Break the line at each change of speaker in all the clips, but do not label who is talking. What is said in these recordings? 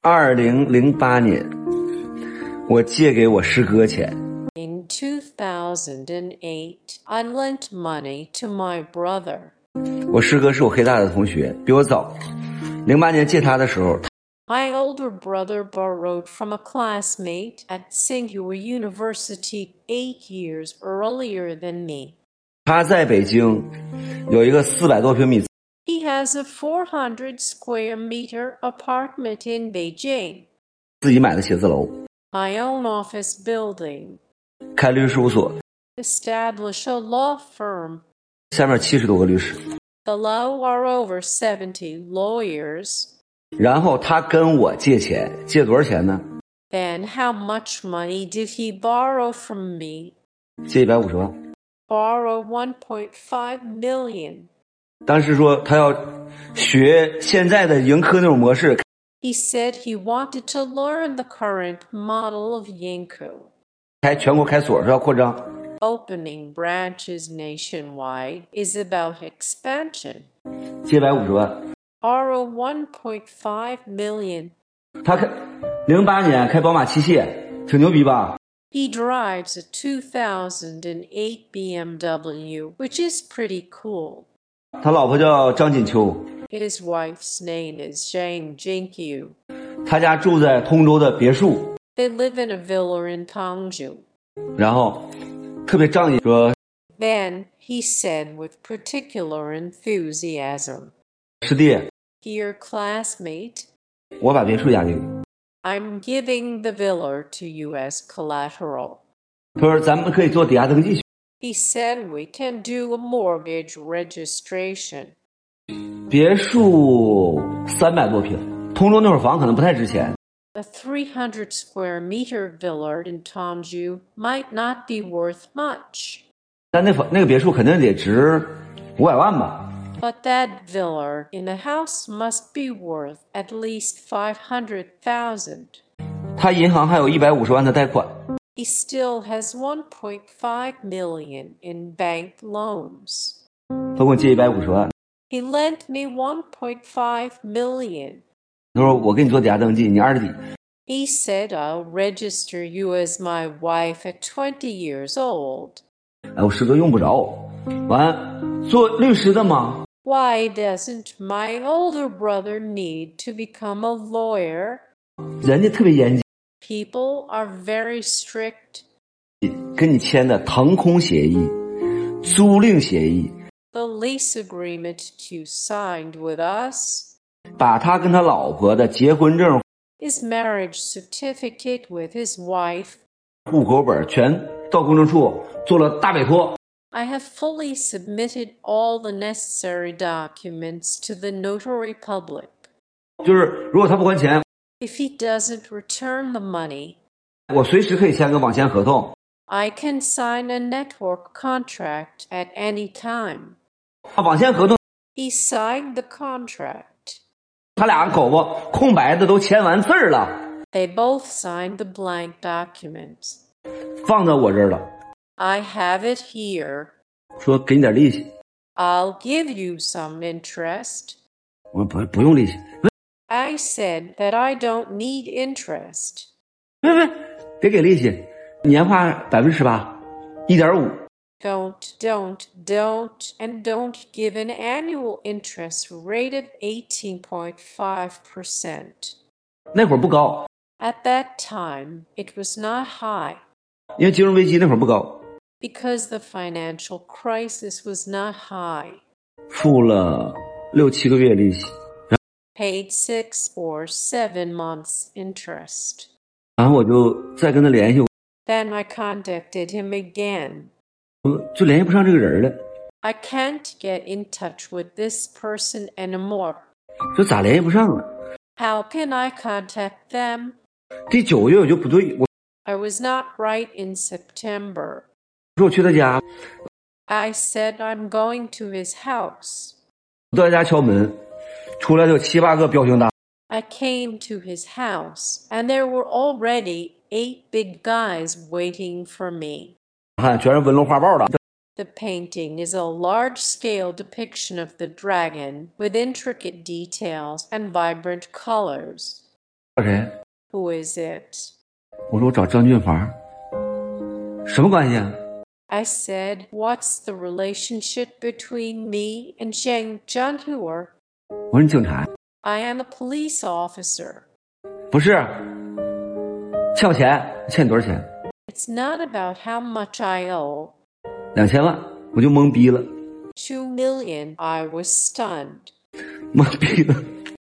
2008年，我借给我师哥钱。
In 2008, I lent money to my brother.
我师哥是我黑大的同学，比我早。08年借他的时候，
My older brother borrowed from a classmate at Tsinghua University 8 years earlier than me.
他在北京有一个400多平米。
He has a 400 square meter apartment in Beijing.
自己买的写字楼，
My own office building.
开律师事务所，
Establish a law firm.
下面70多个律师。
Below are over 70 lawyers.
然后他跟我借钱，借多少钱呢？
Then how much money did he borrow from me?
借150万。
Borrow 1.5 million.
当时说他要学现在的盈科那种模式。
He said he wanted to learn the current model of Yinko.
全国开所，说要扩张。
Opening branches nationwide is about expansion.
借150万。
Borrow 1.5 million.
他08年开宝马机械，挺牛逼吧？
He drives a 2008 BMW, which is pretty cool.
他老婆叫张锦秋，
His wife's name is Zhang Jinkyu.
他家住在通州的别墅，
They live in a villa in Tongju.
然后特别仗义，说
Then he said with particular enthusiasm,
师弟，
Dear classmate,
我把别墅押给你。
I'm giving the villa to you as collateral.
他说咱们可以做抵押登记去。
He said we can do a mortgage registration.
别墅300多平，通州那会儿房可能不太值钱。
A 300 square meter villa in Tongju might not be worth much.
但那个别墅肯定得值500万吧。
But that villa in the house must be worth at least 500,000.
他银行还有150万的贷款。
He still has 1.5 million in bank loans.
他给我借150万。
He lent me 1.5 million.
他说我给你做抵押登记，你20底。
He said I'll register you as my wife at 20 years old.
哎，我师哥用不着。完，做律师的吗？
Why doesn't my older brother need to become a lawyer?
人家特别严谨，
People are very strict.
跟你签的腾空协议、租赁协议，
The lease agreement you signed with us,
把他跟他老婆的结婚证、
his marriage certificate with his wife.
户口本全到公证处做了大摆脱。
I have fully submitted all the necessary documents to the notary public.
就是如果他不还钱，
If he doesn't return the money,
我随时可以签个网签合同。
I can sign a network contract at any time.
网签合同，
He signed the contract.
他俩口子空白的都签完字儿了，
They both signed the blank documents.
放到我这儿了，
I have it here.
说给你点利息。
I'll give you some interest.
我说不用利息。
I said that I don't need interest.
别给利息，年化18%，1.5%。
Don't, and don't give an annual interest rate of 18.5%.
那会儿不高，
At that time, it was not high
因为金融危机那会儿不高，
because the financial crisis was not high.
付了6、7个月利息，
Paid 6 or 7 months interest.
然后我就再跟他联系，
Then I contacted him again.
就联系不上这个人了。
I can't get in touch with this person anymore.
说咋联系不上啊？
How can I contact them?
第9个月我就不对，我
I was not right in September.
说我去他家，
I said I'm going to his house.
到他家敲门，出来就7、8个彪形大。
I came to his house, and there were already 8 big guys waiting for me.
看全是纹龙画豹的。
The painting is a large-scale depiction of the dragon with intricate details and vibrant colors.
找谁？
Who is it?
我说我找张俊华。什么关系啊？
I said, what's the relationship between me and Zhang Junhur?
我说你警察？
I am a police officer.
不是，欠我钱，欠你多少钱
It's not about how much I owe.
？2000万，我就懵逼了，
2 million. I was stunned,
懵逼了。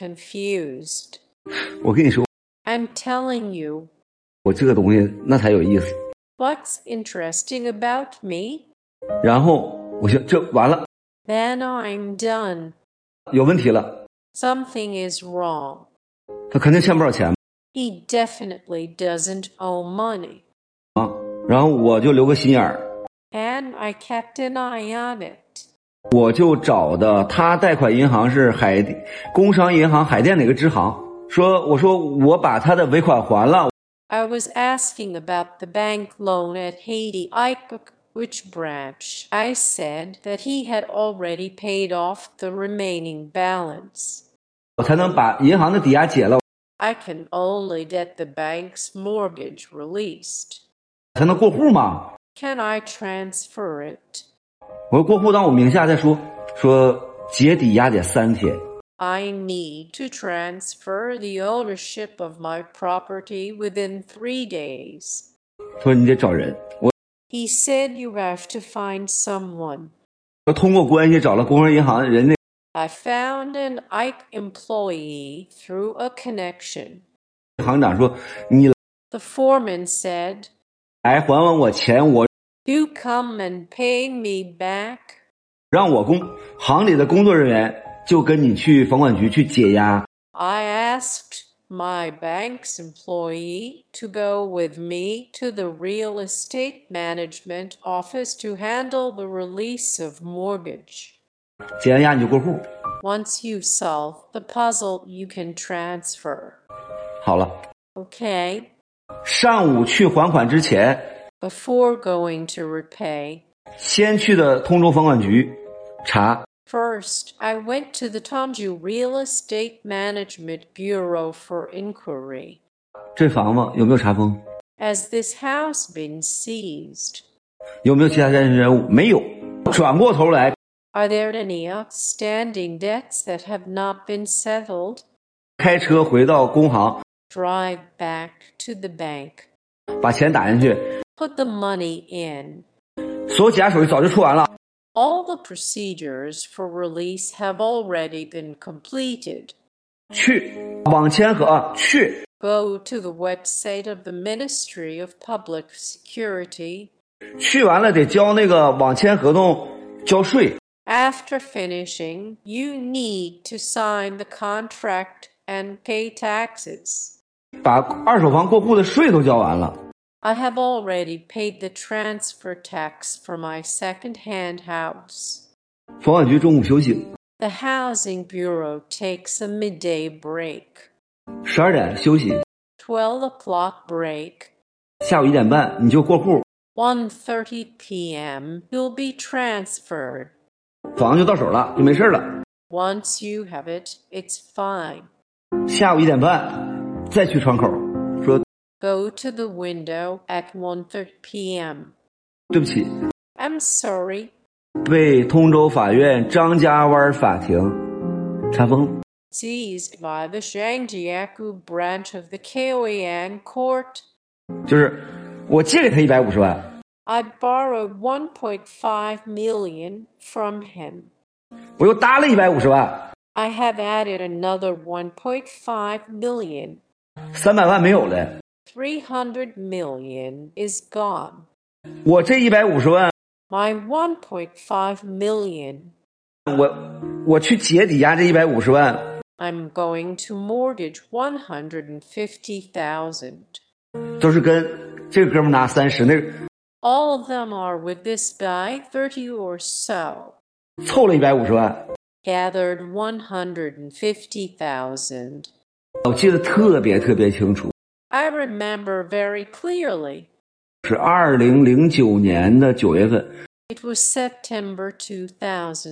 confused.
我跟你说，
I'm telling you,
我这个东西那才有意思。
what's interesting about me?
然后我就这完了，
Then I'm done.
有问题了，
Something is wrong.
他肯定欠不少钱
He definitely doesn't owe money.
啊。然后我就留个心眼儿，
And I kept an eye on it.
我就找的他贷款银行是工商银行海淀哪个支行，我说我把他的尾款还了。
I was asking about the bank loan at Haiti Ipuk, which branch? I said that he had already paid off the remaining balance.
我才能把银行的抵押解了，
I can only get the bank's mortgage released.
才能过户嘛。
Can I transfer it?
我说过户到我名下再说，说结抵押得3天。
I need to transfer the ownership of my property within 3 days.
说你得找人，
He said you have to find someone.
我通过关系找了工商银行人家，
I found an Ike employee through a connection.
行长说你
The foreman said,
来还完我钱，我
you come and pay me back.
让我行里的工作人员就跟你去房管局去解押。
I asked my bank's employee to go with me to the real estate management office to handle the release of mortgage.
解完押你就过户，
Once you solve the puzzle, you can transfer.
好了。
Okay.
上午去还款之前，
Before going to repay,
先去的通州房管局查，
first, I went to the Tongju Real Estate Management Bureau for inquiry.
这房子有没有查封，
Has this house been seized?
有没有其他人人物？没有。转过头来
Are there any outstanding debts that have not been settled?
开车回到工行，
Drive back to the bank.
把钱打进去，
Put the money in.
所有解押手续早就出完了。
All the procedures for release have already been completed.
去网签合啊，去
Go to the website of the Ministry of Public Security.
去完了得交那个网签合同，交税。
After finishing, you need to sign the contract and pay taxes.
把二手房过户的税都交完了。
I have already paid the transfer tax for my second-hand house.
房管局中午休息，
The Housing Bureau takes a midday break.
12点休息，
12 o'clock break.
下午1点半你就过户，
1:30 p.m. You'll be transferred.
房就到手了，就没事了。
Once you have it, it's fine.
下午1点半再去窗口说
Go to the window at 1:30 p.m.
对不起，
I'm sorry.
被通州法院张家湾法庭查封。
Seized by the Zhangjiakou branch of the Keoyang Court.
就是我借给他150万，
I borrowed 1.5 million from him.
我又搭了150万，
I have added another 1.5 million.
300万没有了。
300 million is gone.
我这150万，
My 1.5 million.
我去结抵押这150万，
I'm going to mortgage 150,000.
都是跟这个哥们拿30，那个
All of them are with this guy, 30 or so.
凑了150万。
Gathered 150,000.
我记得特别清楚，
I remember very clearly.
是2009年的9月份，
It was September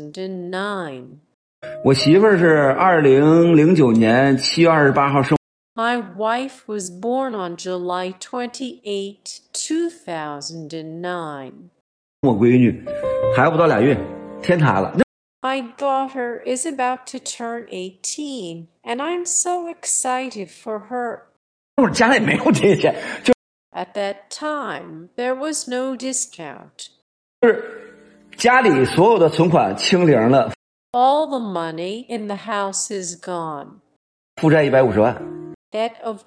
2009.
我媳妇儿是2009年7月28号生。
My wife was born on July 28, 2009.
我闺女还不到俩月，天塌了。
My daughter is about to turn 18, and I'm so excited for her.
那会儿家里没有这些钱，
At that time, there was no discount.
就是家里所有的存款清零了，
All the money in the house is gone.
负债150万。
Debt of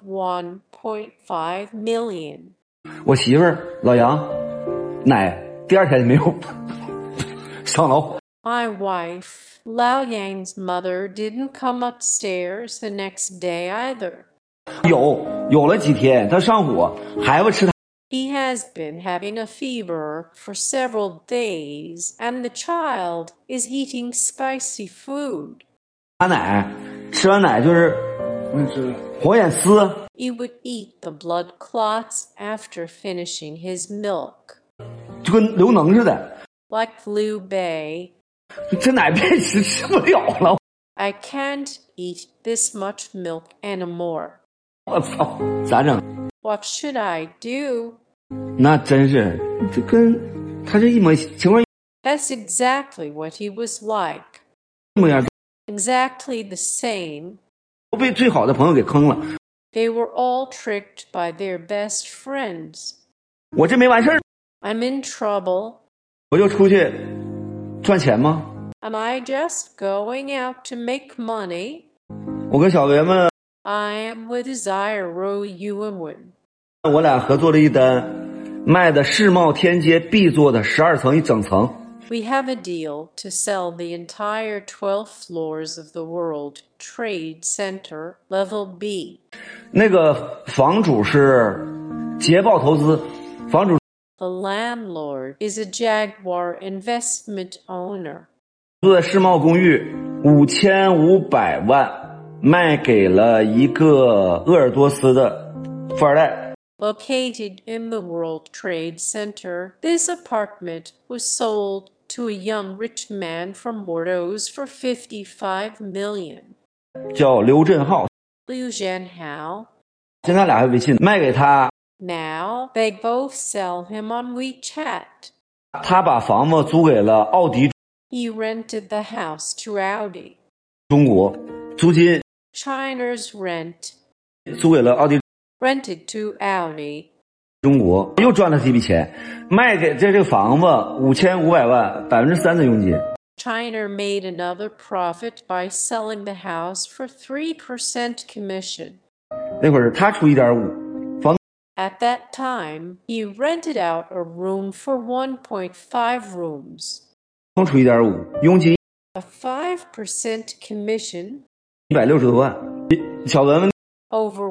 1.5 million.
我媳妇儿老杨奶第二天就没有上楼。
My wife, Lao Yang's mother, didn't come upstairs the next day either.
有了几天，她上火，孩子吃
He has been having a fever for several days, and the child is eating spicy food.
他奶，吃完奶就是黄眼丝，
He would eat the blood clots after finishing his milk.
就跟刘能似的，
Like Liu Bei,
这奶别吃不了了。
I can't eat this much milk anymore.
我操，咋整？
What should I do?
那真是，这跟他这一模情况
That's exactly what he was like.
一模一样，
Exactly the same.
都被最好的朋友给坑了。
They were all tricked by their best friends.
我这没完事儿，
I'm in trouble.
我就出去赚钱吗？
Am I just going out to make money?
我跟小维们，
I am with Zairo Yuanwen.
我俩合作了一单，卖的世贸天阶 B 座的12层一整层。
We have a deal to sell the entire 12 floors of the World Trade Center, Level B.
那个房主是捷豹投资，房主
The landlord is a Jaguar investment owner.
住在世贸公寓，5500万卖给了一个鄂尔多斯的富二代。
Located in the World Trade Center, this apartment was sold to a young rich man from Bordeaux for $55 million.
叫刘振浩，
Liu Zhenhao.
现在俩还微信卖给他，
Now they both sell him on WeChat.
他把房子租给了奥迪
He rented the house to Audi.
中国，租金
China's rent
租给了奥迪
rented to Audi.
中国，又赚了这笔钱，卖给这个房子5500万，3%的佣金。
China made another profit by selling the house for 3% commission.
那会儿他出1.5，房
At that time, he rented out a room for 1.5 rooms.
东出1.5，佣金
A 5% commission,
160多万。小文文
over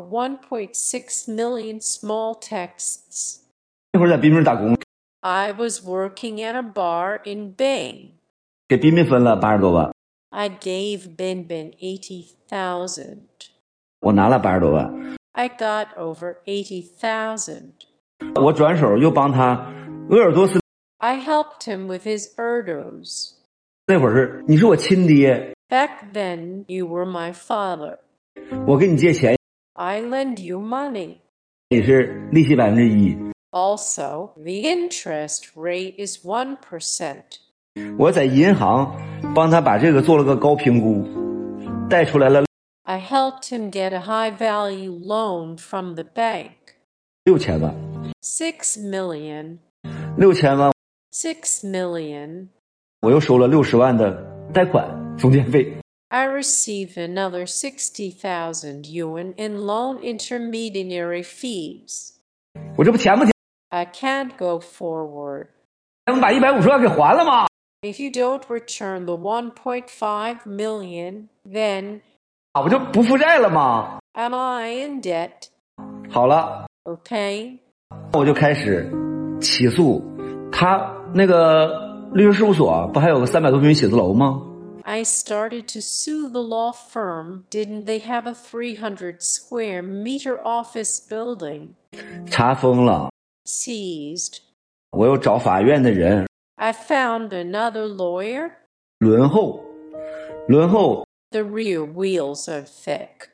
1.6 million small texts.
那会儿在彬彬打工，
I was working at a bar in Bing.
给彬彬分了80多万，
I gave Binbin 80,000.
我拿了80多万。
I got over 80,000.
我转手又帮他鄂尔多斯，
I helped him with his Erdos.
那会儿是你是我亲爹，
Back then, you were my father.
我给你借钱
I lend you money.
也是利息1%。
Also, the interest rate is 1%.
我在银行帮他把这个做了个高评估，贷出来了
I helped him get a high-value loan from the bank.
6000万，
$6 million.
6000万，
$6 million.
我又收了60万的贷款中介费。
I received another 60,000 yuan in loan intermediary fees.
我这不钱不钱？
I can't go forward.
咱们把150万给还了吗？
If you don't return the 1.5 million, then
我就不负债了吗？
am I in debt?
好了，
Okay.
我就开始起诉他那个律师事务所，不还有个300多平米写字楼吗？
I started to sue the law firm. Didn't they have a 300 square meter office building?
查封了，
Seized.
我又找法院的人
I found another lawyer.
轮候，
The rear wheels are thick.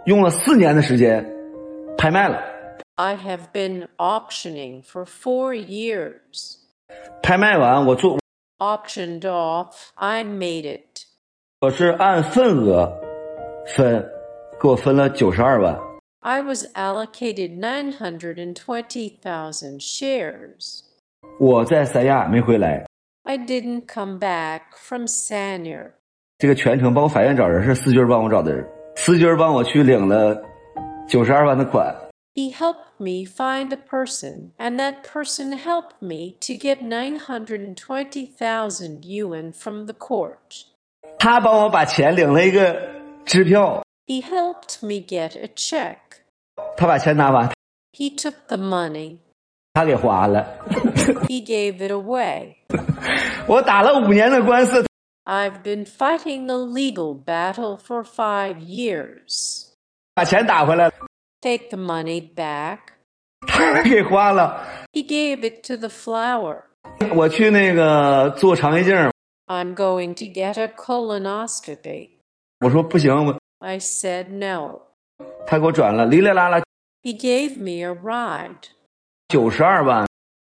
用了4年的时间拍卖了。
I have been optioning for 4 years.
拍卖完
Auctioned off, I made it.
我是按份额分，给我分了92万。
I was allocated 920,000 shares.
我在三亚没回来，
I didn't come back from Sanya.
这个全程帮我法院找人是司军帮我找的人，司军帮我去领了92万的款。
He helped me find a person, and that person helped me to get 920,000 yuan from the court.
他帮我把钱领了一个支票，
He helped me get a check.
他把钱拿完，
He took the money.
他给花了。
He gave it away.
我打了5年的官司，
I've been fighting the legal battle for 5 years.
把钱打回来了，
Take the money back.
他给花了。
He gave it to the flower.
我去那个做肠胃镜，
I'm going to get a colonoscopy.
我说不行，
I said no.
他给我转了，哩哩啦啦
He gave me a ride.
92万，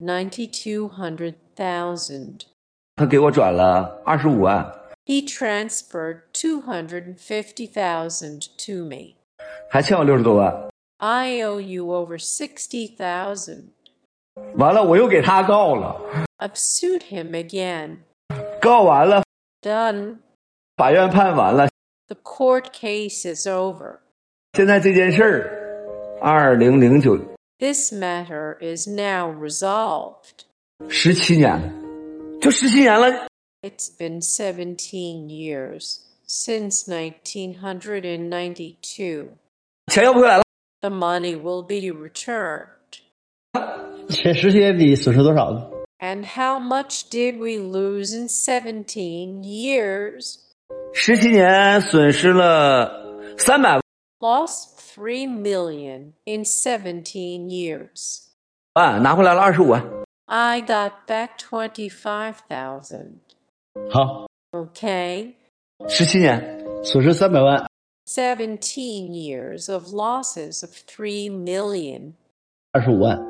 92,000.
他给我转了25万，
He transferred 250,000 to me.
还欠我60多万。
I owe you over 60,000.
完了，我又给他告了，
I've sued him again.
告完了，
Done.
法院判完了。
The court case is over.
现在这件事儿，2009
This matter is now resolved.
17年了，就17年了。
It's been 17 years since 1992.
钱要不回来了，
The money will be returned.
这17年你损失多少呢？
And how much did we lose in 17 years?
17年损失了300万，
Lost 3 million in 17 years.
拿回来了25万。
I got back 25,000.
好，
Okay?
17年，
损失300万，
17 years of losses of 3 million.
25万，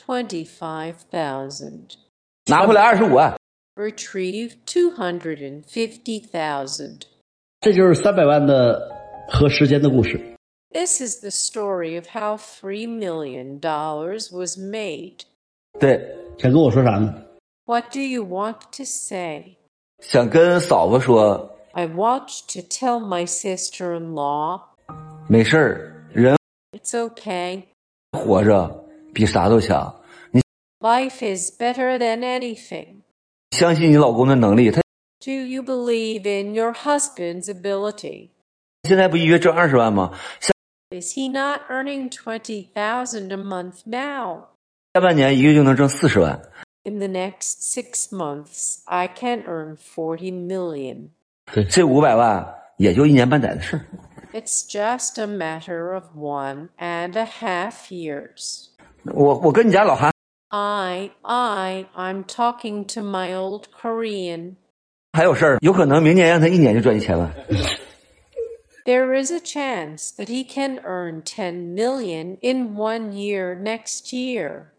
25,000.
拿回来25万。
Retrieve 250,000.
这就是300万的和时间的故事。
This is the story of how $3 million was made.
对，
想跟我说啥呢？
What do you want to say?
想跟嫂子说，
I want to tell my sister-in-law,
没事儿，人
it's okay.
活着比啥都强。
Life is better than anything.
相信你老公的能力，他
Do you believe in your husband's ability?
现在不一月挣20万吗？
Is he not earning 20,000 a month now?
下半年一个月就能挣40万。
In the next 6 months, I can earn 40 million.
这500万也就1年半载的事儿。
It's just a matter of 1.5 years.
我跟你家老韩
I'm talking to my old Korean.
还有事儿，有可能明年让他1年就赚1000万。
There is a chance that he can earn 10 million in 1 year next year.